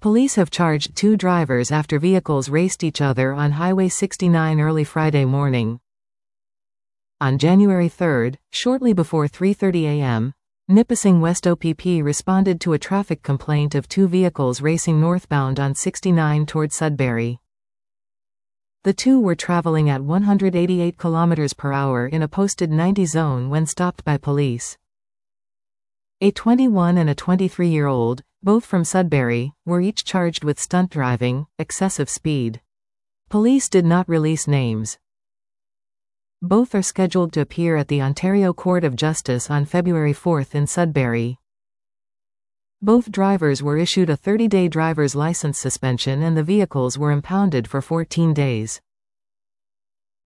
Police have charged 2 drivers after vehicles raced each other on Highway 69 early Friday morning. On January 3, shortly before 3:30 a.m., Nipissing West OPP responded to a traffic complaint of 2 vehicles racing northbound on 69 toward Sudbury. The 2 were traveling at 188 km per hour in a posted 90 zone when stopped by police. A 21 and a 23-year-old, both from Sudbury, were each charged with stunt driving, excessive speed. Police did not release names. Both are scheduled to appear at the Ontario Court of Justice on February 4 in Sudbury. Both drivers were issued a 30-day driver's license suspension and the vehicles were impounded for 14 days.